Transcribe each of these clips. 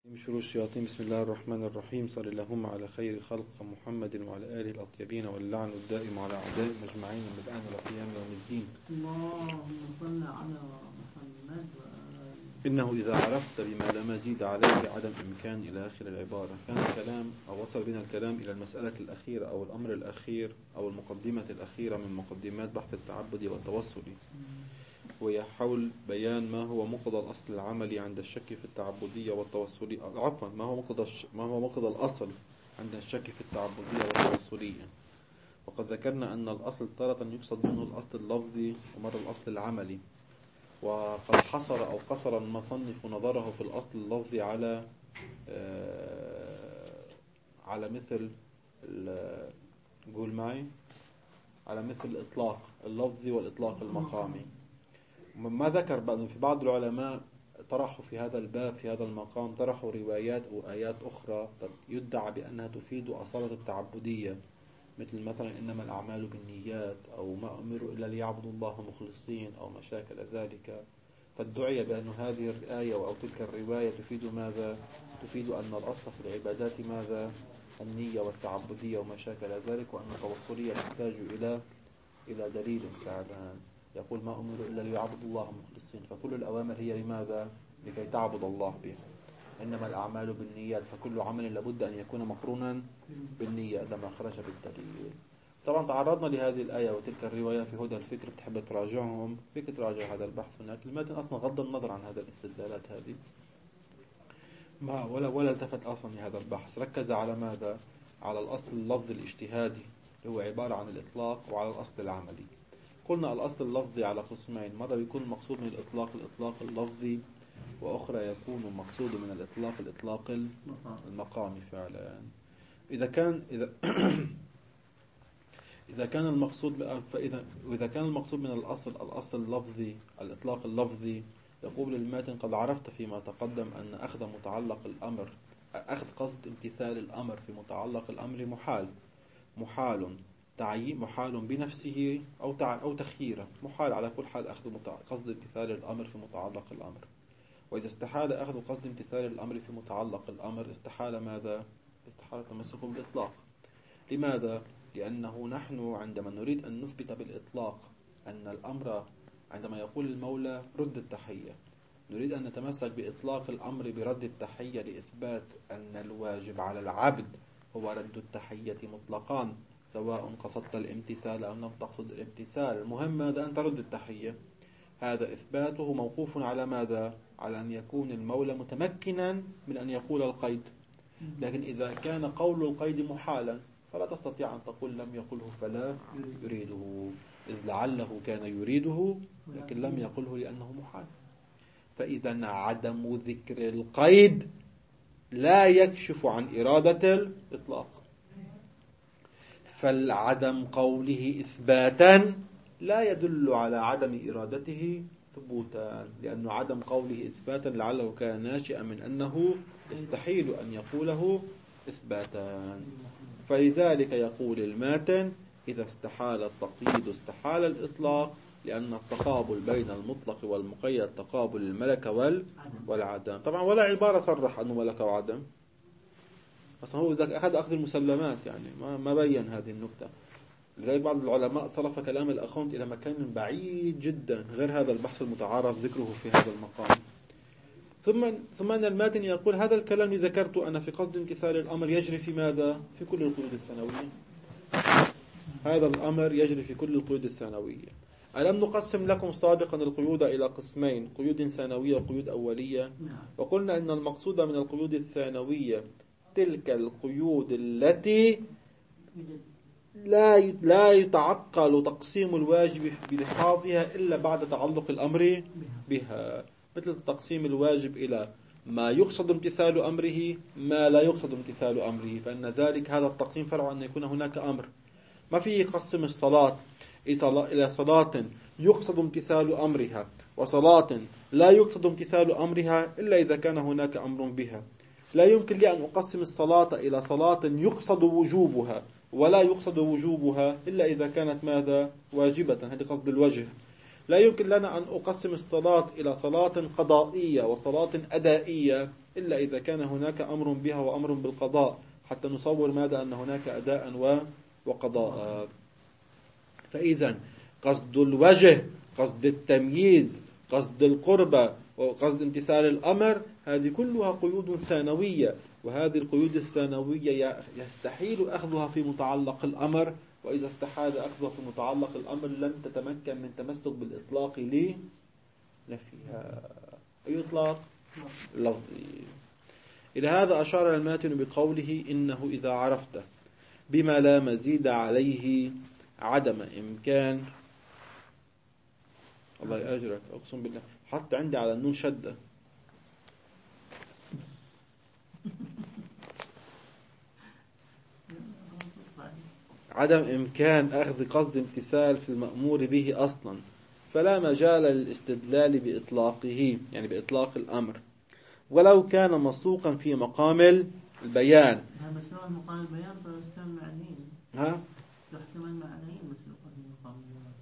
من شرور الشياطين. بسم الله الرحمن الرحيم. صلى اللهم على خير خلق محمد وعلى آله الأطيبين، واللعن الدائم على أعدائهم أجمعين من الآن إلى قيام يوم الدين. اللهم صل على محمد إنه إذا عرفت بما لا مزيد عليه عدم إمكان إلى آخر العبارة. كان الكلام أو وصل بنا الكلام إلى المسألة الأخيرة أو الأمر الأخير أو المقدمة الأخيرة من مقدمات بحث التعبدي والتوصلي، وهي حول بيان ما هو مقتضى الأصل العملي عند الشك في التعبدية والتوصلية. عفوا، ما هو مقتضى الأصل عند الشك في التعبدية والتوصلية. وقد ذكرنا أن الأصل تارة يقصد منه الأصل اللفظي ومرة الأصل العملي. وقد حصر أو قصر المصنف نظره في الأصل اللفظي على مثل قول معي على مثل الإطلاق اللفظي والإطلاق المقامي. ما ذكر في بعض العلماء طرحوا في هذا الباب في هذا المقام طرحوا روايات أو آيات أخرى يدعى بأنها تفيد أصالة التعبدية، مثلا إنما الأعمال بالنيات، أو ما أمروا إلا ليعبدوا الله مخلصين، أو ما شاكل ذلك. فادعي بأن هذه الآية أو تلك الرواية تفيد ماذا؟ تفيد أن الأصل في العبادات ماذا؟ النية والتعبدية وما شاكل ذلك، وأن التوصلية تحتاج إلى دليل فعلا يقول ما أمروا إلا ليعبدوا الله مخلصين. فكل الأوامر هي لماذا؟ لكي تعبد الله بها. إنما الأعمال بالنيات، فكل عمل لابد أن يكون مقرونا بالنية لما خرج بالدليل. طبعا تعرضنا لهذه الآية وتلك الرواية في هدى الفكر، بتحب تراجعهم فيك تراجع هذا البحث هناك. المتن أصلا غض النظر عن هذا الاستدلالات هذه ولا التفت أصلا لهذا البحث. ركز على ماذا؟ على الأصل اللفظي الاجتهادي اللي هو عبارة عن الإطلاق، وعلى الأصل العملي. قلنا الأصل اللفظي على قسمين، مرة يكون المقصود من الإطلاق اللفظي، وأخرى يكون المقصود من الإطلاق المقامي فعلا. إذا كان المقصود من الأصل اللفظي الإطلاق اللفظي، يقول الماتن قد عرفت فيما تقدم أن أخذ قصد امتثال الأمر في متعلق الأمر محال بنفسه أو تخييره، محال على كل حال أخذ قصد امتثال الأمر في متعلق الأمر. وإذا استحال أخذ قصد امتثال الأمر في متعلق الأمر، استحال ماذا؟ استحال تمسكه بالإطلاق. لماذا؟ لأنه نحن عندما نريد أن نثبت بالإطلاق أن الأمر، عندما يقول المولى رد التحية، نريد أن نتمسك بإطلاق الأمر برد التحية لإثبات أن الواجب على العبد هو رد التحية مطلقا، سواء قصدت الامتثال أو لم تقصد الامتثال. المهم ماذا؟ أن ترد التحية. هذا إثباته موقوف على ماذا؟ على أن يكون المولى متمكنا من أن يقول القيد. لكن إذا كان قول القيد محالا فلا تستطيع أن تقول لم يقله فلا يريده، إذ لعله كان يريده لكن لم يقله لأنه محال. فإذا عدم ذكر القيد لا يكشف عن إرادة الإطلاق، فالعدم قوله إثباتا لا يدل على عدم إرادته ثبوتا، لأن عدم قوله إثباتا لعله كان ناشئا من أنه يستحيل أن يقوله إثباتا. فلذلك يقول الماتن إذا استحال التقييد استحال الإطلاق، لأن التقابل بين المطلق والمقيد تقابل الملكة والعدم. طبعا ولا عبارة صرح أنه ملكة وعدم، أصلا هو أخذ المسلمات، يعني ما بين هذه النقطة. لذلك بعض العلماء صرف كلام الأخوند إلى مكان بعيد جدا غير هذا البحث المتعارف ذكره في هذا المقام. ثم أن الماتن يقول هذا الكلام اللي ذكرته أنا في قصد امتثال الأمر يجري في ماذا؟ في كل القيود الثانوية. هذا الأمر يجري في كل القيود الثانوية. ألم نقسم لكم سابقا القيود إلى قسمين، قيود ثانوية وقيود أولية؟ وقلنا أن المقصود من القيود الثانوية تلك القيود التي لا يتعقل تقسيم الواجب بلحاظها إلا بعد تعلق الأمر بها، مثل تقسيم الواجب إلى ما يقصد امتثال أمره ما لا يقصد امتثال أمره، فإن ذلك هذا التقسيم فرع أن يكون هناك أمر. ما فيه قسم الصلاة إلى صلاة يقصد امتثال أمرها وصلاة لا يقصد امتثال أمرها إلا إذا كان هناك أمر بها. لا يمكن لي أن أقسم الصلاة إلى صلاة يقصد وجوبها ولا يقصد وجوبها إلا إذا كانت ماذا؟ واجبة. هذا قصد الوجه. لا يمكن لنا أن أقسم الصلاة إلى صلاة قضائية وصلاة أدائية إلا إذا كان هناك أمر بها وأمر بالقضاء، حتى نصور ماذا أن هناك أداء وقضاء. فإذا قصد الوجه، قصد التمييز، قصد القربة، وقصد امتثال الأمر، هذه كلها قيود ثانوية، وهذه القيود الثانوية يستحيل أخذها في متعلق الأمر، وإذا استحال أخذها في متعلق الأمر لن تتمكن من تمسك بالإطلاق لنفيها. أي إطلاق؟ لفظي. إلى هذا أشار الماتن بقوله: إنه إذا عرفت بما لا مزيد عليه عدم إمكان. الله يأجرك، أقسم بالله حتى عندي على النون شدة. عدم إمكان أخذ قصد امتثال في المأمور به أصلا، فلا مجال للاستدلال بإطلاقه، يعني بإطلاق الأمر، ولو كان مسوقا في مقام البيان. مسوقا في مقام البيان فيحتمل معنيين. يحتمل معنيين مسوقا في مقام البيان.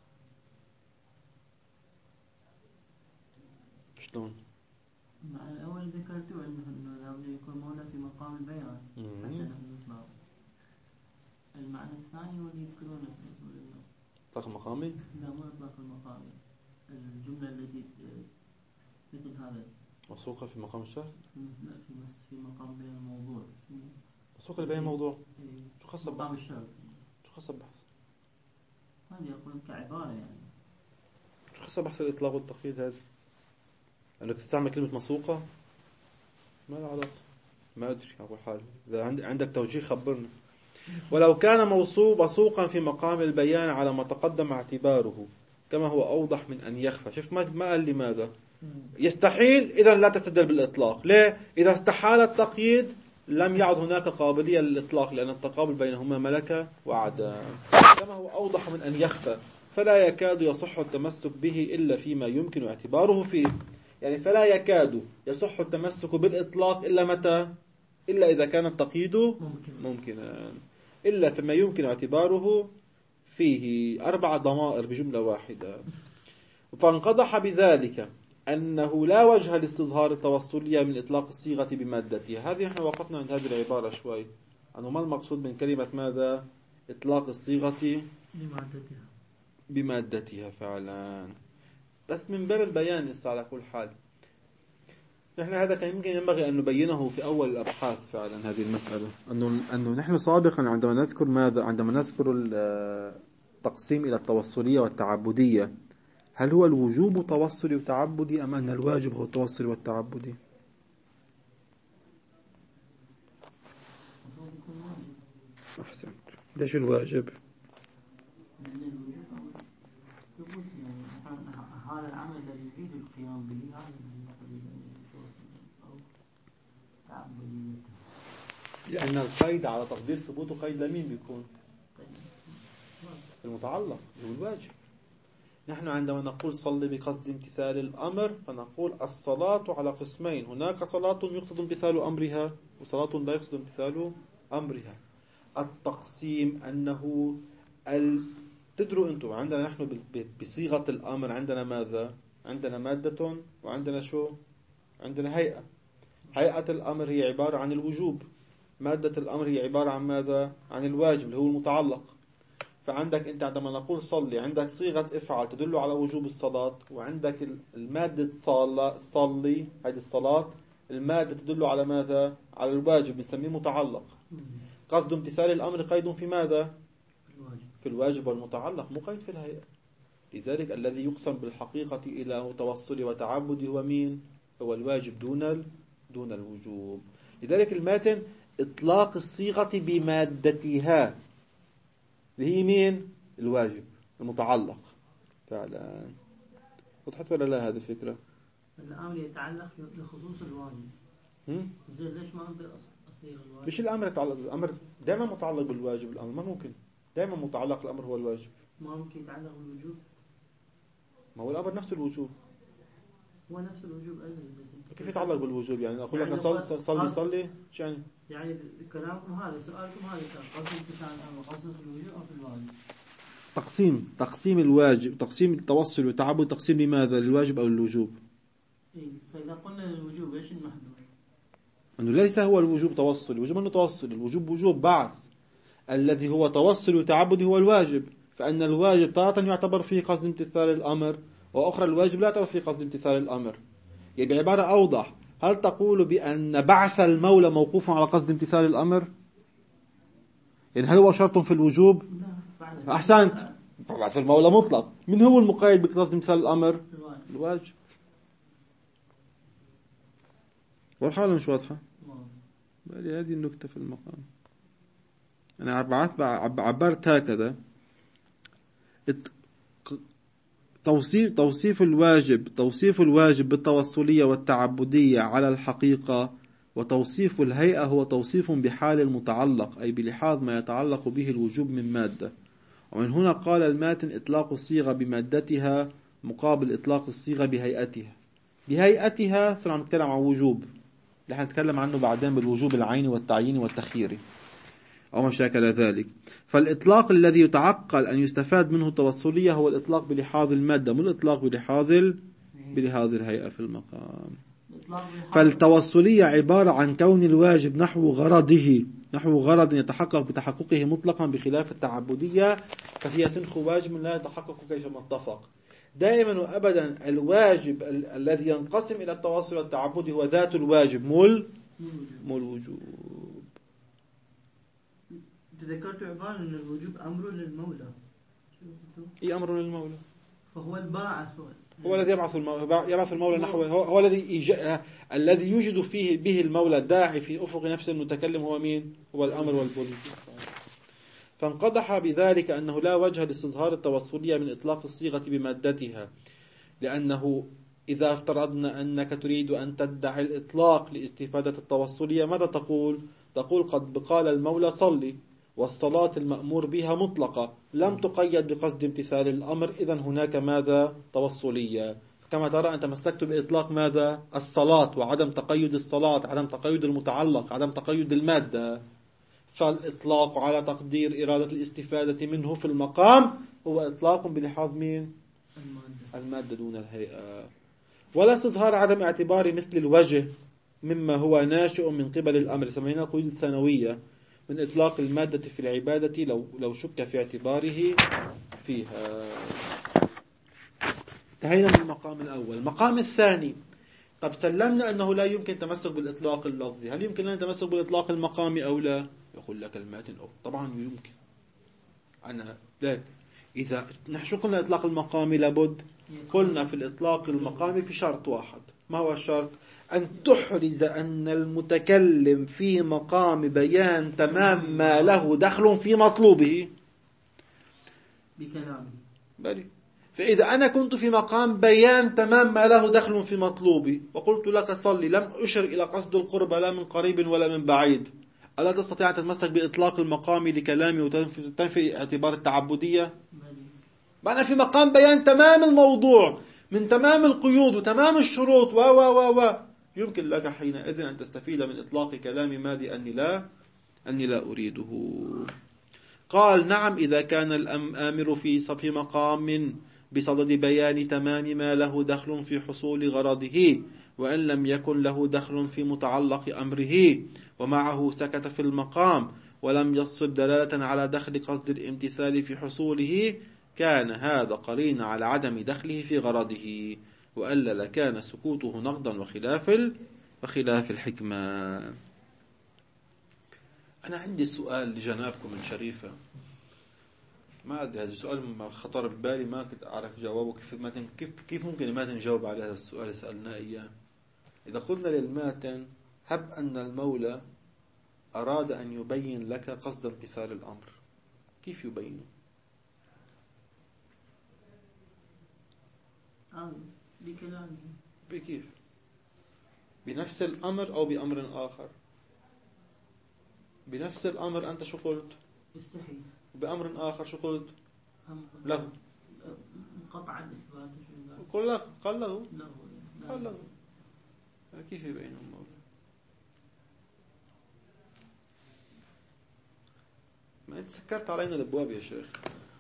شلون؟ مع الأول ذكرته أنه لابد يكون موضع في مقام البيان حتى نحن نطلع. المعنى الثاني هو اللي يذكرونه في أصول النحو. إطلاق مقامي؟ لا، مو إطلاق المقامي. الجملة التي مثل هذا مسوقة في مقام الشرط؟ لا، في مقام بين الموضوع. مسوقة بين الموضوع؟ شو خاص مقام الشرط؟ شو خاص بحث؟ هذا يقول كعبارة يعني. شو خاص بحث الإطلاق والتقييد هذا؟ أنك تستعمل كلمة مسوقة؟ ما له علاقة. ما أدري أول حال. إذا عندك توجيه خبرنا. ولو كان مسوقا في مقام البيان على ما تقدم اعتباره، كما هو أوضح من أن يخفى. شوف ما قال لماذا يستحيل، إذا لا تستدل بالإطلاق. ليه؟ إذا استحال التقييد لم يعد هناك قابلية للإطلاق، لأن التقابل بينهما ملكة وعدم. كما هو أوضح من أن يخفى، فلا يكاد يصح التمسك به إلا فيما يمكن اعتباره فيه. يعني فلا يكاد يصح التمسك بالإطلاق إلا متى؟ إلا إذا كان التقييد ممكنا، إلا فيما يمكن اعتباره فيه. 4 ضمائر بجملة واحدة. فانقضح بذلك أنه لا وجه لاستظهار التوصلية من إطلاق الصيغة بمادتها. هذه نحن وقفنا عند هذه العبارة شوي، أنه ما المقصود من كلمة ماذا؟ إطلاق الصيغة بمادتها فعلا، بس من باب البيان على كل حال. نحن هذا كان يمكن ينبغي أن نبينه في أول الأبحاث فعلا، هذه المسألة، أنه نحن سابقا عندما نذكر ماذا؟ عندما نذكر التقسيم إلى التوصلية والتعبدية، هل هو الوجوب توصلي وتعبدي أم أن الواجب هو التوصلي والتعبدي؟ أحسن. ليش الواجب؟ هذا العمل الذي يريد القيام به لأن القيد على تقدير ثبوته قيد لمين بيكون؟ المتعلق هو الواجب. نحن عندما نقول صلي بقصد امتثال الأمر، فنقول الصلاة على قسمين: هناك صلاة يقصد امتثال أمرها، وصلاة لا يقصد امتثال أمرها. التقسيم أنه تدروا أنتم عندنا نحن بصيغة الأمر عندنا ماذا؟ عندنا مادة وعندنا شو؟ عندنا هيئة. هيئة الأمر هي عبارة عن الوجوب، مادة الأمر هي عبارة عن ماذا؟ عن الواجب اللي هو المتعلق. فعندك أنت عندما نقول صلي، عندك صيغة افعل تدل على وجوب الصلاة، وعندك المادة صلي هذه الصلاة، المادة تدل على ماذا؟ على الواجب، بنسميه متعلق. قصد امتثال الأمر قيد في ماذا؟ في الواجب والمتعلق، مو قيد في الهيئة. لذلك الذي يقسم بالحقيقة إلى توصل وتعبد هو مين؟ هو الواجب دون الوجوب. لذلك الماتن إطلاق الصيغة بمادتها اللي هي مين؟ الواجب المتعلق فعلا. وضحت ولا لا هذه الفكرة؟ الأمر يتعلق بخصوص الواجب. زين ليش ما أنت أصيغ الواجب؟ مش الأمر يتعلق، الأمر دائما متعلق بالواجب. الأمر ما ممكن دائما متعلق، الأمر هو الواجب. ما ممكن يتعلق بالوجوب. ما هو الأمر نفس الوجوب، هو نفس الوجوب أيضا. كيف يتعلق بالوجوب؟ يعني أقول لك صلي يعني كلامكم هذا، سؤالكم هذا قصد امتثال الأمر قصد في الوجوب أو في الواجب؟ تقسيم الواجب، تقسيم التوصل والتعبد، تقسيم لماذا؟ للواجب أو للوجوب؟ فإذا قلنا للوجوب إيش المحذور؟ أنه ليس هو الوجوب توصل، الوجوب أنه توصل، الوجوب وجوب بعث. الذي هو توصل وتعبد هو الواجب، فأن الواجب تارة يعتبر فيه قصد امتثال الأمر، وأخرى الواجب لا يعتبر فيه قصد امتثال الأمر. يعني بعبارة أوضح، هل تقول بأن بعث المولى موقوف على قصد امتثال الأمر؟ يعني هل هو شرط في الوجوب؟ أحسنت، بعث المولى مطلق. من هو المقيد بقصد امتثال الأمر؟ الواجب. واضحة ولا مش واضحة؟ هذه النكتة في المقام. أنا عبرت هكذا. توصيف الواجب بالتوصلية والتعبدية على الحقيقة، وتوصيف الهيئة هو توصيف بحال المتعلق، أي بلحاظ ما يتعلق به الوجوب من مادة. ومن هنا قال الماتن إطلاق الصيغة بمادتها مقابل إطلاق الصيغة بهيئتها. بهيئتها سنحن نتكلم عن وجوب، اللي نتكلم عنه بعدين بالوجوب العيني والتعييني والتخييري أو ما شاكل ذلك. فالإطلاق الذي يتعقل أن يستفاد منه التوصلية هو الإطلاق بلحاظ المادة، مو الإطلاق بلحاظ الهيئة في المقام. فالتوصلية عبارة عن كون الواجب نحو غرض يتحقق بتحققه مطلقا، بخلاف التعبدية فهي سنخ واجب لا يتحقق كيفما اتفق. دائما وأبدا الواجب الذي ينقسم إلى التوصل والتعبد هو ذات الواجب مو الوجوب. تذكرت عبارة أن الوجوب أمر للمولى. إيه أمر للمولى؟ فهو الباعث، هو الذي يبعث المولى نحوه، هو الذي يوجد فيه به المولى الداعي في أفق نفس المتكلم. هو مين؟ هو الأمر والبلد. فانقضح بذلك أنه لا وجه لاستظهار التوصلية من إطلاق الصيغة بمادتها، لأنه إذا افترضنا أنك تريد أن تدعي الإطلاق لاستفادة التوصلية ماذا تقول؟ تقول قد قال المولى صلي، والصلاة المأمور بها مطلقة لم تقيد بقصد امتثال الأمر، إذن هناك ماذا؟ توصلية. كما ترى أن تمسكت بإطلاق ماذا؟ الصلاة، وعدم تقيد الصلاة، عدم تقيد المتعلق، عدم تقيد المادة. فالإطلاق على تقدير إرادة الاستفادة منه في المقام هو إطلاق بلحاظ مين؟ المادة دون الهيئة. ولا استظهار عدم اعتبار مثل الوجه مما هو ناشئ من قبل الأمر، سمينا القيود الثانوية من إطلاق المادة في العبادة لو شك في اعتباره فيها. انتهينا من المقام الأول. المقام الثاني، طب سلمنا أنه لا يمكن تمسك بالإطلاق اللفظي، هل يمكن لنا تمسك بالإطلاق المقامي أو لا؟ يقول لك الماتن طبعا يمكن. أنا لك إذا نحن قلنا إطلاق المقامي لابد، قلنا في الإطلاق المقامي في شرط واحد. ما هو الشرط؟ أن تحرز أن المتكلم في مقام بيان تمام ما له دخل في مطلوبه بكلامه. بلي. فإذا أنا كنت في مقام بيان تمام ما له دخل في مطلوبي وقلت لك صلي، لم أشر إلى قصد القرب لا من قريب ولا من بعيد، ألا تستطيع أن تتمسك بإطلاق المقام لكلامي وتنفي اعتبار التعبدية؟ أنا في مقام بيان تمام الموضوع من تمام القيود وتمام الشروط و يمكن لك حينئذ أن تستفيد من إطلاق كلامي ماذا أني لا أريده. قال نعم إذا كان الآمر في مقام بصدد بيان تمام ما له دخل في حصول غرضه، وأن لم يكن له دخل في متعلق أمره، ومعه سكت في المقام ولم يصب دلالة على دخل قصد الامتثال في حصوله، كان هذا قرين على عدم دخله في غرضه، وألا لكان سكوته نقضا وخلاف الحكمة. أنا عندي سؤال لجنابكم الشريفة، ما أدري هذا السؤال ما خطر ببالي، ما كنت أعرف جوابه. كيف ممكن الماتن يجاوب على هذا السؤال اللي سألناه إياه؟ إذا قلنا للماتن هب أن المولى أراد أن يبين لك قصد امتثال الأمر، كيف يبينه؟ بكلامه. بكيف؟ بنفس الأمر أو بأمر آخر؟ بنفس الأمر أنت شو قلت؟ يستحيل. بأمر آخر شو قلت؟ لغو. قطع الإثبات. قال لغو. كيف يبينهم المولى؟ ما أنت سكرت علينا الأبواب يا شيخ.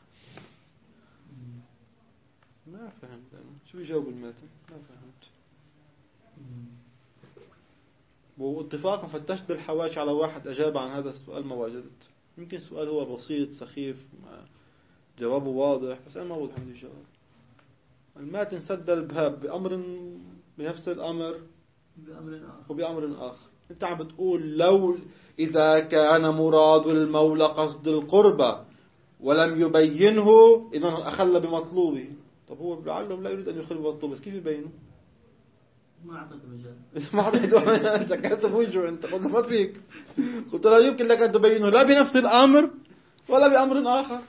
ما فهمت أنا شو يجاوب الماتن، ما فهمت. واتفاقا فتشت بالحواشي على واحد أجاب عن هذا السؤال ما وجدت. يمكن سؤال هو بسيط سخيف جوابه واضح، بس أنا ما وضح عندي الجواب. الماتن سد الباب بأمر بنفس الأمر وبأمر آخر. أنت عم بتقول لو إذا كان مراد المولى قصد القربة ولم يبينه إذا أخل بمطلوبه. طب هو لعله لا يريد أن يخل بمطلوبه، بس كيف يبينه؟ ما أعطيته مجال. ما أعطيته. سكرت بوجهه أنت، قلت ما فيك. قلت لا يمكن لك أن تبينه لا بنفس الأمر ولا بأمر آخر.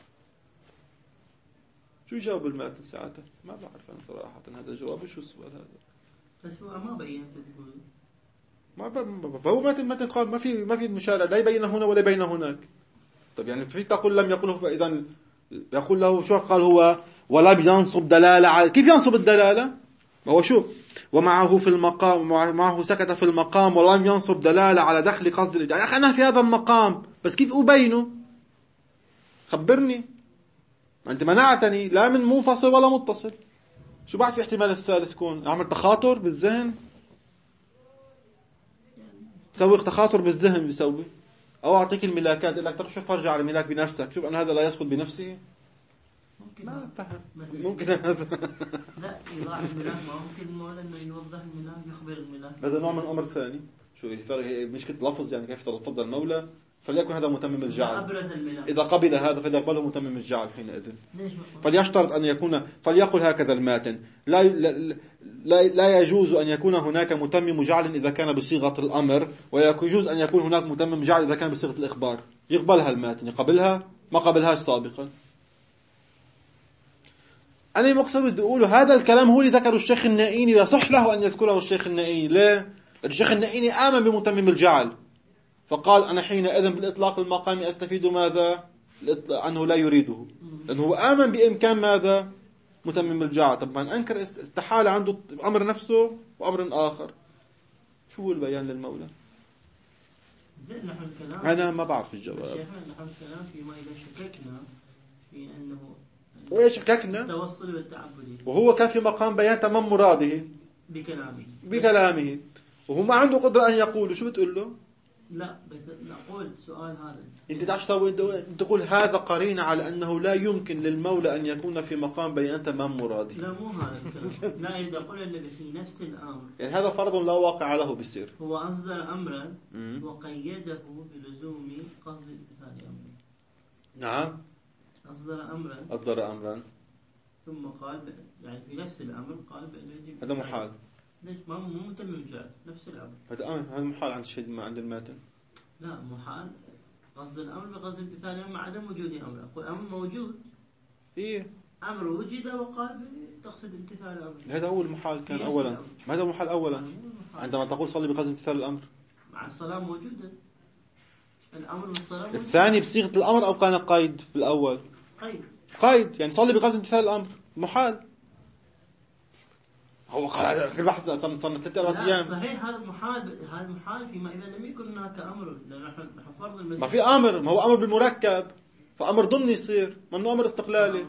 شو جاوب الماتن ساعتها؟ ما بعرف أنا صراحة هذا الجواب. شو السؤال هذا؟ بس هو ما بينت تقول. فهو ماتن قال ما في مشارع، لا يبين هنا ولا يبين هناك. طب يعني في تقول لم يقله، فإذا يقول له شو قال هو ولا بينصب دلالة على كيف ينصب الدلالة؟ ما هو شو ومعه في المقام معه سكت في المقام ولم ينصب دلالة على دخل قصد يعني أخي أنا في هذا المقام بس كيف أبينه؟ خبرني. ما أنت منعتني لا من منفصل ولا متصل. شو بعد في احتمال الثالث يكون أعمل تخاطر بالذهن؟ تسوي تخاطر بالذهن بيسوي، أو أعطيك الملاكات يقول لك ترى شوف ارجع على الملاك بنفسك، شوف أن هذا لا يسقط بنفسه. ممكن ما فهم. ممكن هذا لا يضاع الملاك، ما ممكن المولى إنه يوضح الملاك يخبر الملاك. هذا نوع من أمر ثاني. شو الفرق؟ هي مشكلة لفظ يعني كيف تلفظ المولى. فليكن هذا متمم الجعل. إذا قبل هذا فليقبله متمم الجعل حينئذ. فليشترط أن يكون فليقل هكذا الماتن لا يجوز أن يكون هناك متمم جعل إذا كان بصيغة الأمر، ويجوز أن يكون هناك متمم جعل إذا كان بصيغة الإخبار. يقبلها الماتن، يقبلها ما قبلهاش سابقا. أنا مقصد بدي أقوله هذا الكلام هو اللي ذكره الشيخ النائيني، يصح له أن يذكره الشيخ النائيني. ليه؟ الشيخ النائيني آمن بمتمم الجعل، فقال أنا حينئذ بالإطلاق المقامي أستفيد ماذا؟ أنه لا يريده، لأنه هو آمن بإمكان ماذا؟ متمم الجعل. طب من أنكر استحال عنده أمر نفسه وأمر آخر. شو هو البيان للمولى؟ نحن الكلام أنا ما بعرف الجواب. نحن الكلام فيما إذا شككنا في أنه وإيش شككنا؟ التوصل والتعبدي، وهو كان في مقام بيان تمام مراده بكلامه وهو ما عنده قدرة أن يقول. شو بتقول له؟ لا بس نقول سؤال هذا انت تعرف تسوي تقول هذا قرينة على أنه لا يمكن للمولى أن يكون في مقام بيان تمام مراده. لا مو هذا الكلام. لا إذا قلنا الذي في نفس الأمر يعني هذا فرض لا واقع له بيصير. هو أصدر أمرا وقيده بلزوم قصد امتثال أمره. نعم أصدر أمرا ثم قال يعني في نفس الأمر قال بأنه هذا محال. ليش ما مو متم الجعل نفس الأمر؟ هذا محال عند الشيء ما عند الماتن. لا محال قصد الأمر بقصد امتثال الأمر مع عدم وجود أمر. أقول أمر موجود. إيه أمر وجد وقال تقصد امتثال الأمر. هذا هو المحال كان أولا. ما هذا محال أولا عندما تقول صلي بقصد امتثال الأمر. مع الصلاة موجودة. الأمر والصلاة موجودة. الثاني بصيغة الأمر أو كان قيد بالأول؟ قيد يعني صلي بقصد امتثال الأمر محال. هو قال كل بحث صار 3-4 أيام. صحيح هذا محال فيما إذا لم يكن هناك أمر. نحن فرض المسألة. ما في أمر، ما هو أمر بالمركب، فأمر ضمني يصير منه أمر استقلالي.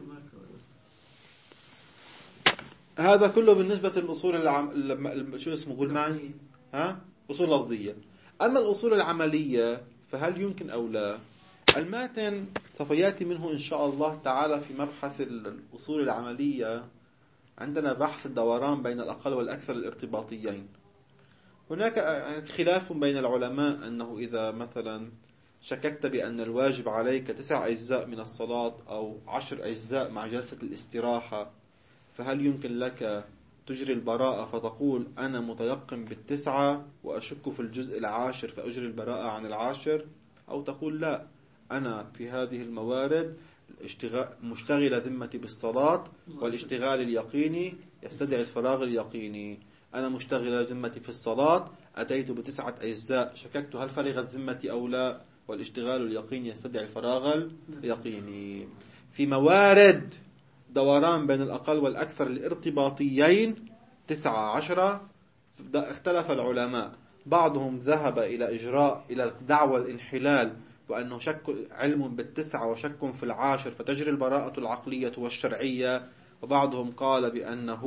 هذا كله بالنسبة للأصول شو اسمه قول معي أصول لفظية. أما الأصول العملية فهل يمكن أو لا؟ الماتن سوف يأتي منه إن شاء الله تعالى في مبحث الأصول العملية. عندنا بحث الدوران بين الأقل والأكثر الارتباطيين. هناك خلاف بين العلماء أنه إذا مثلا شككت بأن الواجب عليك 9 أجزاء من الصلاة أو 10 أجزاء مع جلسة الاستراحة، فهل يمكن لك تجري البراءة فتقول أنا متيقن بال9 وأشك في الجزء العاشر فأجري البراءة عن العاشر، أو تقول لا أنا في هذه الموارد مشتغل ذمتي بالصلاة والاشتغال اليقيني يستدعي الفراغ اليقيني. أنا مشتغل ذمتي في الصلاة أتيت ب9 أجزاء شككت هل فرغت ذمتي أو لا، والاشتغال اليقيني يستدعي الفراغ اليقيني. في موارد دوران بين الأقل والأكثر الارتباطيين 19 اختلف العلماء. بعضهم ذهب إلى دعوى الانحلال وأنه شك علم بال9 وشك في العاشر فتجري البراءة العقلية والشرعية، وبعضهم قال بأنه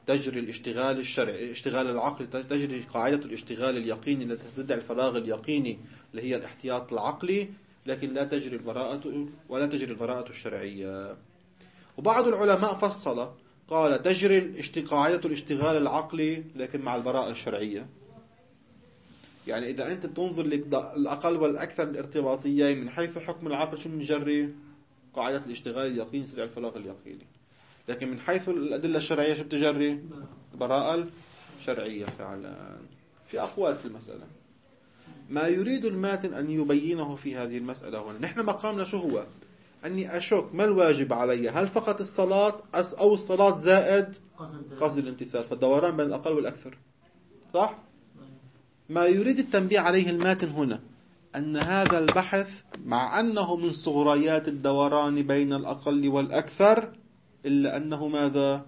تجري الاشتغال الشرعي، اشتغال العقل، تجري قاعدة الاشتغال اليقيني التي تدعي الفراغ اليقيني اللي هي الاحتياط العقلي، لكن لا تجري البراءة ولا تجري البراءة الشرعية. وبعض العلماء فصل قال تجري قاعدة الاشتغال العقلي لكن مع البراءة الشرعية. يعني إذا أنت تنظر للأقل والأكثر الارتباطيين من حيث حكم العقل شو نجري؟ قاعدة الاشتغال اليقيني تدعي الفراغ اليقيني، لكن من حيث الأدلة الشرعية شو بتجري؟ البراءة الشرعية. فعلا في أقوال في المسألة. ما يريد الماتن أن يبينه في هذه المسألة هنا، نحن مقامنا شو هو؟ أني أشك ما الواجب علي، هل فقط الصلاة أو الصلاة زائد قصد الامتثال، فالدوران بين الأقل والأكثر، صح؟ ما يريد التنبيه عليه الماتن هنا أن هذا البحث مع أنه من صغريات الدوران بين الأقل والأكثر، إلا أنه ماذا؟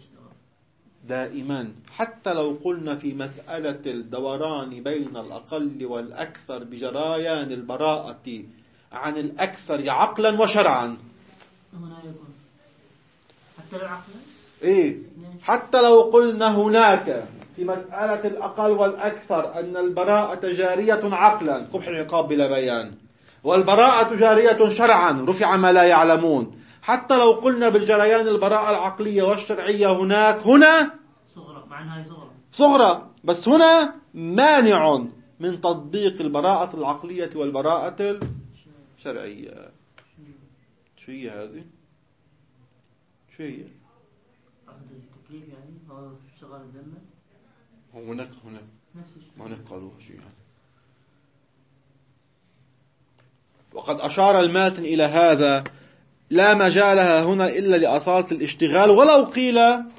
دائما حتى لو قلنا في مسألة الدوران بين الأقل والأكثر بجريان البراءة عن الأكثر عقلا وشرعا، هنا يكون حتى لو عقلا، إيه، حتى لو قلنا هناك في مسألة الأقل والأكثر أن البراءة جارية عقلا قبح العقاب بلا بيان، والبراءة جارية شرعا رفع ما لا يعلمون، حتى لو قلنا بالجريان البراءة العقلية والشرعية هنا صغرى، مع أنها صغرى، بس هنا مانع من تطبيق البراءة العقلية والبراءة الشرعية. شو هي هذه؟ شو هي؟ التكليف يعني هو شغال الذمة. هناك قالوا شو يعني. وقد أشار الماتن إلى هذا لا مجالها هنا إلا لأصالة الاشتغال، ولو قيل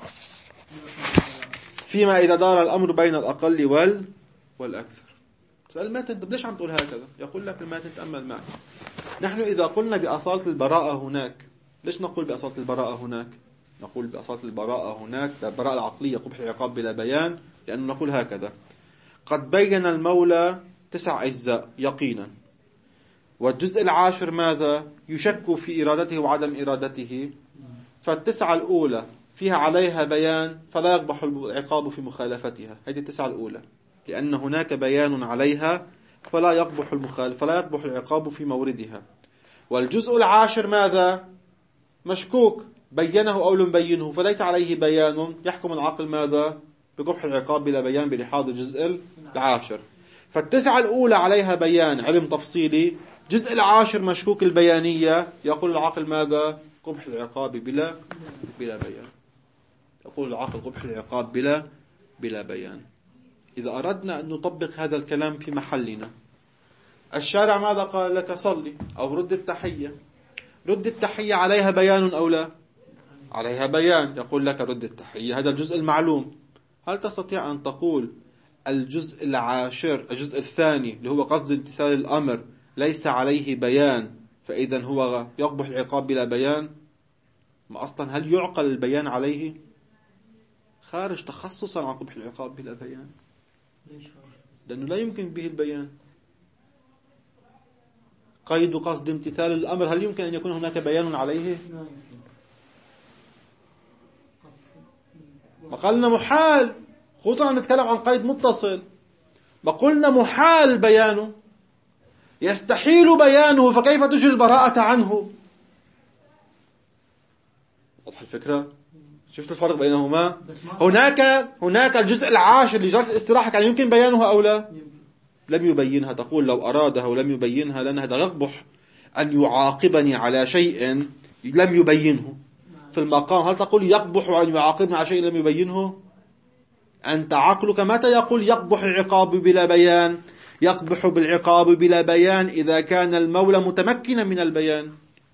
فيما إذا دار الأمر بين الأقل والأكثر. تسأل الماتن طب ليش عم تقول هكذا؟ يقول لك الماتن تأمل معي، نحن إذا قلنا بأصالة البراءة هناك، ليش نقول بأصالة البراءة هناك؟ نقول بأصالة البراءة هناك البراءة العقلية قبح العقاب بلا بيان، لأنه نقول هكذا: قد بين المولى 9 أجزاء يقينا، والجزء العاشر ماذا؟ يشك في إرادته وعدم إرادته، فال9 الأولى فيها عليها بيان فلا يقبح العقاب في مخالفتها، هذه 9 الأولى، لأن هناك بيان عليها فلا يقبح العقاب في موردها. والجزء العاشر ماذا؟ مشكوك، بينه أو لم بينه، فليس عليه بيان، يحكم العقل ماذا؟ بقبح العقاب بلا بيان بلحاظ الجزء العاشر. فال9 الأولى عليها بيان علم تفصيلي، الجزء العاشر مشكوك البيانية، يقول العقل ماذا؟ قبح العقاب بلا بيان. يقول العقل قبح العقاب بلا بيان. إذا أردنا أن نطبق هذا الكلام في محلنا، الشارع ماذا قال لك؟ صلي أو رد التحية. رد التحية عليها بيان أو لا؟ عليها بيان، يقول لك رد التحية، هذا الجزء المعلوم. هل تستطيع أن تقول الجزء العاشر، الجزء الثاني اللي هو قصد امتثال الأمر ليس عليه بيان، فإذا هو يقبح العقاب بلا بيان؟ ما أصلا هل يعقل البيان عليه؟ خارج تخصصا عن قبح العقاب بلا بيان، لأنه لا يمكن به البيان. قيد قصد امتثال الأمر، هل يمكن أن يكون هناك بيان عليه؟ بقولنا محال، خصوصا نتكلم عن قيد متصل، بقولنا محال بيانه، يستحيل بيانه، فكيف تجري البراءة عنه؟ واضح الفكرة؟ شفت الفرق بينهما؟ هناك الجزء العاشر لجلسة الاستراحة، كان يمكن بيانها أو لا؟ لم يبينها. تقول لو أرادها ولم يبينها لأن هذا يقبح أن يعاقبني على شيء لم يبينه. في المقام هل تقول يقبح أن يعاقبني على شيء لم يبينه؟ أنت عقلك متى يقول يقبح العقاب بلا بيان؟ يقبح بالعقاب بلا بيان إذا كان المولى متمكنا من البيان.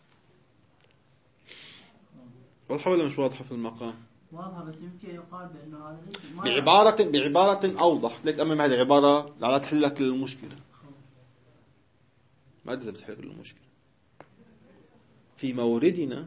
واضحة ولا مش واضحة في المقام؟ واضحة، بس يمكن يقال بأنه هذا بعبارة أوضح لك. أمام هذه العبارة لعلها تحل لك المشكلة. ما أدري بتحل المشكلة في موردنا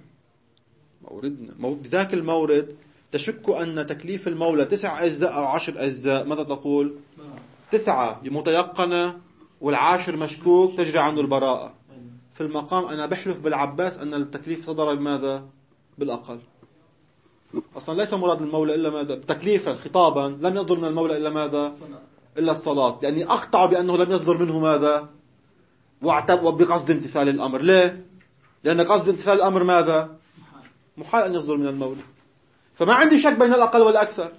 بذاك المورد. تشك أن تكليف المولى 9 أجزاء أو 10 أجزاء، ماذا تقول؟ 9 متيقنة والعاشر مشكوك، تجري عنه البراءة. في المقام أنا بحلف بالعباس أن التكليف صدر بماذا؟ بالأقل. أصلا ليس مراد من المولى إلا ماذا؟ تكليفا خطابا لم يصدر من المولى إلا ماذا؟ إلا الصلاة، لأني أقطع بأنه لم يصدر منه ماذا؟ وبقصد امتثال الأمر. ليه؟ لأن قصد امتثال الأمر ماذا؟ محال أن يصدر من المولى. فما عندي شك بين الأقل والأكثر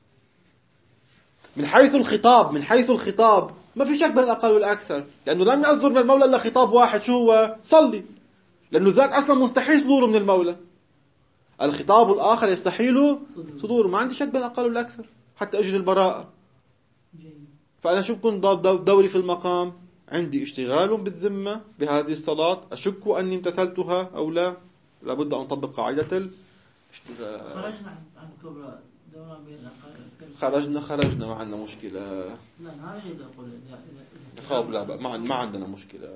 من حيث الخطاب ما في شك بين الأقل والأكثر، لأنه لم يصدر من المولى إلا خطاب واحد، شو هو؟ صلي. لأنه ذاك أصلا مستحيل صدوره من المولى. الخطاب الآخر يستحيل صدوره. ما عندي شك بين الأقل والأكثر حتى أجري البراءة. فأنا شو بكون دوري في المقام؟ عندي اشتغال بالذمة بهذه الصلاة، أشك أني امتثلتها أو لا، لابد أن أطبق قاعدة الاشتغال. خرجنا عن كبرى دوران بين الأقل. خرجنا ما عندنا مشكلة. لا هذا اللي أقول. خاب لا ما عندنا مشكلة.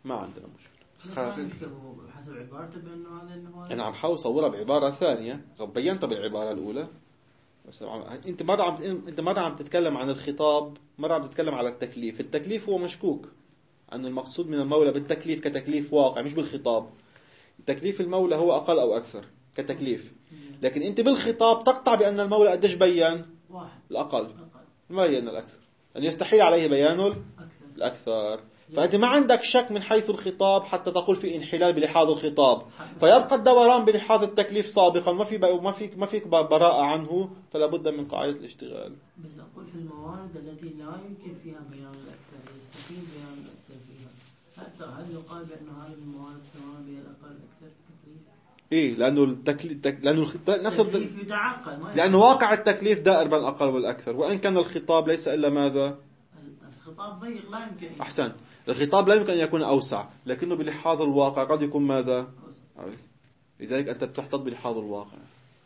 حسب عبارته بأنه هذا إنه أنا عم حاول أصورها بعبارة ثانية، بينتها بالعبارة الأولى. بس أنت مرة عم تتكلم عن الخطاب، مرة عم تتكلم على التكليف. التكليف هو مشكوك أن المقصود من المولى بالتكليف كتكليف واقع مش بالخطاب. تكليف المولى هو أقل أو أكثر كتكليف، لكن أنت بالخطاب تقطع بأن المولى قديش بيان؟ واحد. الأقل ما بيان الأكثر، أن يستحيل عليه بيان الأكثر. فأنت ما عندك شك من حيث الخطاب حتى تقول في انحلال بلحاظ الخطاب، فيبقى الدوران بلحاظ التكليف سابقا، ما فيك براءة عنه، فلا بد من قاعدة الاشتغال. بس أقول في الموارد التي لا يمكن فيها بيان الأكثر يستحيل بيان الأكثر فيها، هل يقال بأن هذه الموارد سواء بين الأقل الأكثر تكليف؟ إيه، لأنه نفس لأنه واقع التكليف دائر بين الأقل والأكثر، وإن كان الخطاب ليس إلا ماذا؟ الخطاب ضيق لا يمكن. أحسن، الخطاب لا يمكن أن يكون أوسع، لكنه بلحاظ الواقع قد يكون ماذا؟ لذلك أنت بتحتض بلحاظ الواقع.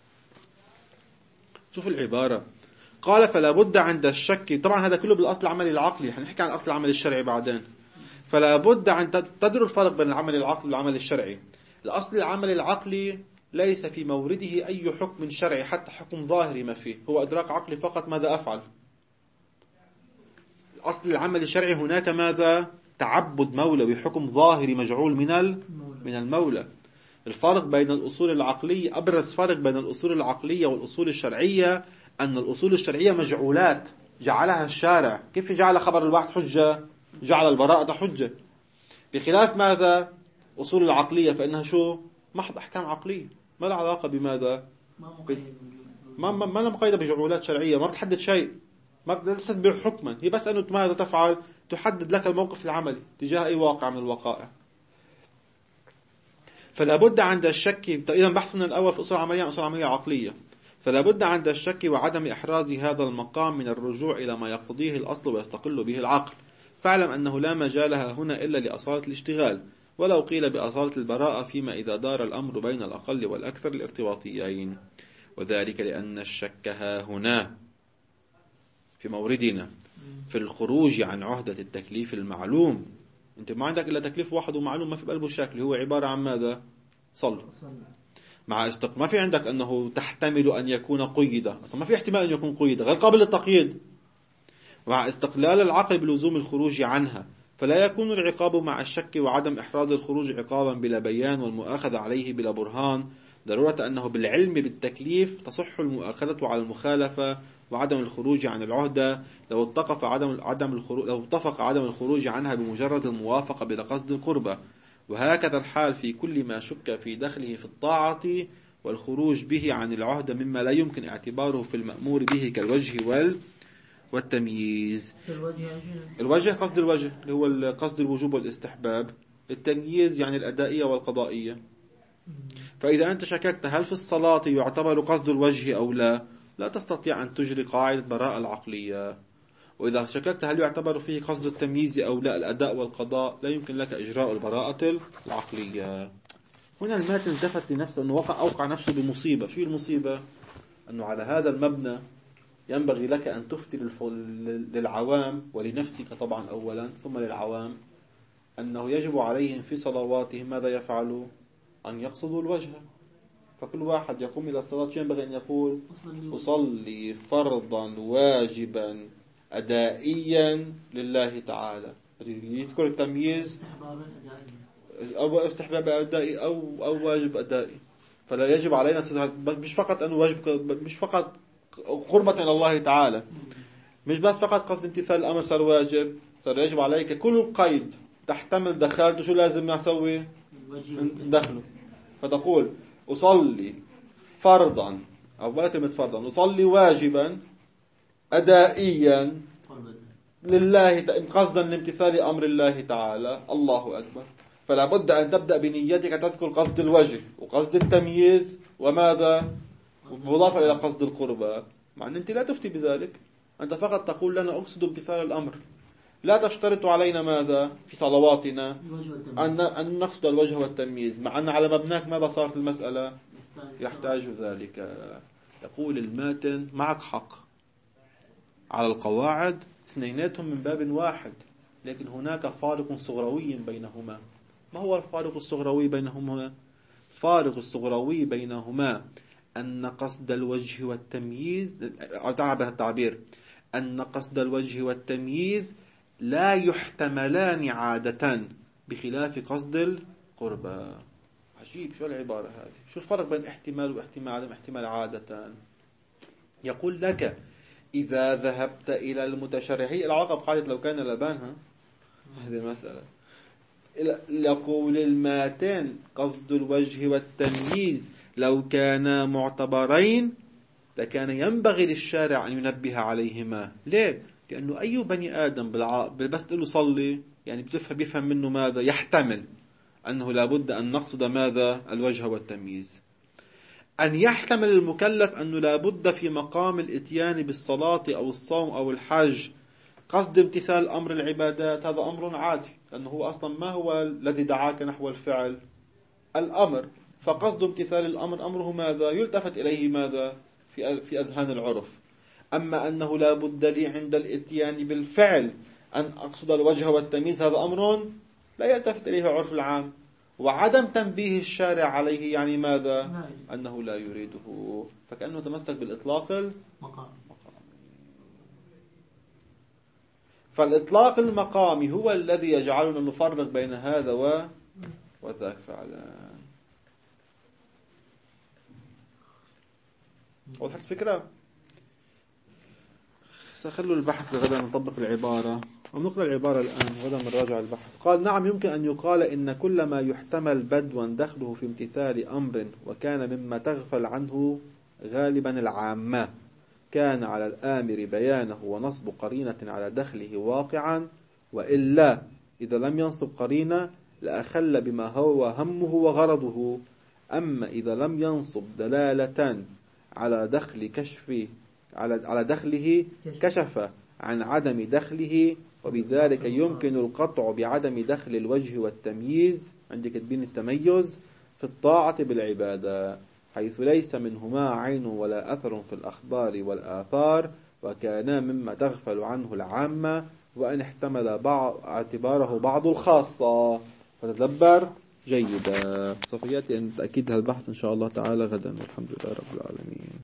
شوف العبارة، قال فلا بد عند الشك. طبعا هذا كله بالأصل العملي العقلي، حنحكي عن الأصل العملي الشرعي بعدين. فلا بد عند تدروا الفرق بين العمل العقلي والعمل الشرعي. الأصل العمل العقلي ليس في مورده أي حكم شرعي، حتى حكم ظاهري ما فيه، هو إدراك عقلي فقط ماذا أفعل. أصل العمل الشرعي هناك ماذا؟ تعبد مولوي، حكم ظاهري مجعول من المولى. الفرق بين الأصول العقلية، أبرز فرق بين الأصول العقلية والأصول الشرعية أن الأصول الشرعية مجعولات جعلها الشارع. كيف جعل خبر الواحد حجة؟ جعل البراءة حجة. بخلاف ماذا؟ أصول العقلية فإنها شو؟ محض أحكام عقلية، ما لها علاقة بماذا؟ ما لها مقيدة بجعولات شرعية، ما بتحدد شيء، ما بتستتبع حكما، هي بس أنه ماذا تفعل؟ تحدد لك الموقف العملي تجاه أي واقع من الوقائع. فلا بد عند الشك، إذا بحثنا الأول في أصول عملية أصول عملية عقلية، فلا بد عند الشك وعدم إحراز هذا المقام من الرجوع إلى ما يقتضيه الأصل ويستقل به العقل. فاعلم أنه لا مجالها هنا إلا لأصالة الاشتغال، ولو قيل بأصالة البراءة فيما إذا دار الأمر بين الأقل والأكثر الارتباطيين، وذلك لأن الشك ها هنا في موردنا في الخروج عن عهدة التكليف المعلوم. أنت ما عندك إلا تكليف واحد ومعلوم ما في بقلبه الشك، هو عبارة عن ماذا؟ صل. مع ما في عندك أنه تحتمل أن يكون قيدا، أصلا ما في احتمال أن يكون قيدا، غير قابل للتقييد. مع استقلال العقل بلزوم الخروج عنها، فلا يكون العقاب مع الشك وعدم إحراز الخروج عقابا بلا بيان والمؤاخذة عليه بلا برهان، ضرورة أنه بالعلم بالتكليف تصح المؤاخذة على المخالفة وعدم الخروج عن العهدة لو اتفق عدم الخروج عنها بمجرد الموافقة بلا قصد القربة. وهكذا الحال في كل ما شك في دخله في الطاعة والخروج به عن العهدة مما لا يمكن اعتباره في المأمور به كالوجه والتمييز. الوجه قصد الوجه اللي هو قصد الوجوب والاستحباب، التمييز يعني الأدائية والقضائية. فإذا أنت شككت هل في الصلاة يعتبر قصد الوجه أو لا تستطيع أن تجري قاعدة براءة العقلية. وإذا شككت هل يعتبر فيه قصد التمييز أو لا، الأداء والقضاء، لا يمكن لك إجراء البراءة العقلية. هنا الماتن جفت لنفسه أنه أوقع نفسه بمصيبة. شو المصيبة؟ أنه على هذا المبنى ينبغي لك أن تفتي للعوام ولنفسك طبعا أولا ثم للعوام أنه يجب عليهم في صلواتهم ماذا يفعلوا؟ أن يقصدوا الوجه. فكل واحد يقوم إلى الصلاة ينبغي أن يقول أصلي فرضا واجبا أدائيا لله تعالى. يذكر التمييز أو استحباب أدائي أو واجب أدائي. فلا يجب علينا مش فقط أنه واجب، مش فقط قربة إلى الله تعالى، مش بس فقط قصد امتثال الأمر صار واجب، صار يجب عليك كل قيد تحتمل دخلته شو لازم نسوي؟ دخله. فتقول أصلي فرضا، أو ولا كلمة فرضا، أصلي واجبا أدائيا لله قصدا لامتثال أمر الله تعالى، الله أكبر. فلا بد أن تبدأ بنيتك تذكر قصد الوجه وقصد التمييز وماذا مضافة إلى قصد القربة، مع أن أنت لا تفتي بذلك، أنت فقط تقول لنا أقصد امتثال الأمر. لا تشترط علينا ماذا في صلواتنا أن نقصد الوجه والتمييز، مع أن على مبناك ماذا صارت المسألة يحتاج ذلك. يقول الماتن معك حق على القواعد اثنيناتهم من باب واحد، لكن هناك فارق صغروي بينهما. ما هو الفارق الصغروي بينهما؟ الفارق الصغروي بينهما أن قصد الوجه والتمييز، أو تعبر التعبير، أن قصد الوجه والتمييز لا يحتملان عادة بخلاف قصد القربة. عجيب، شو العبارة هذه؟ شو الفرق بين احتمال واحتمال عدم احتمال عادة؟ يقول لك إذا ذهبت إلى المتشرع، هي العقب قاعدة لو كان لبانها هذه المسألة. يقول الماتن قصد الوجه والتمييز لو كانا معتبرين لكان ينبغي للشارع أن ينبه عليهما. ليه؟ لأنه أي بني آدم بس تقول له صلي يعني بيفهم منه ماذا؟ يحتمل أنه لابد أن نقصد ماذا؟ الوجه والتمييز. أن يحتمل المكلف أنه لابد في مقام الإتيان بالصلاة أو الصوم أو الحج قصد امتثال أمر العبادات، هذا أمر عادي، لأنه هو أصلا ما هو الذي دعاك نحو الفعل؟ الأمر. فقصد امتثال الأمر أمره ماذا؟ يلتفت إليه ماذا؟ في أذهان العرف. أما أنه لا بد لي عند الإتيان بالفعل أن أقصد الوجه والتمييز، هذا أمر لا يلتفت إليه عرف العام، وعدم تنبيه الشارع عليه يعني ماذا؟ أنه لا يريده، فكأنه تمسك بالإطلاق المقامي. فالإطلاق المقامي هو الذي يجعلنا نفرق بين هذا وذاك فعلا. وضحت الفكرة؟ سأخلوا البحث لغدا نطبق العبارة ونقرأ العبارة الآن غدا نراجع البحث. قال نعم، يمكن أن يقال إن كل ما يحتمل بدوا دخله في امتثال أمر وكان مما تغفل عنه غالبا العامة كان على الآمر بيانه ونصب قرينة على دخله واقعا، وإلا إذا لم ينصب قرينة لأخل بما هو همه وغرضه. أما إذا لم ينصب دلالة على دخله كشف عن عدم دخله، وبذلك يمكن القطع بعدم دخل الوجه والتمييز عندك تبين التميز في الطاعة بالعبادة، حيث ليس منهما عين ولا أثر في الأخبار والآثار، وكانا مما تغفل عنه العامة وأن احتمل اعتباره بعض الخاصة. فتدبر جيدا. سوف يأتي أن تأكيد هالبحث إن شاء الله تعالى غدا، والحمد لله رب العالمين.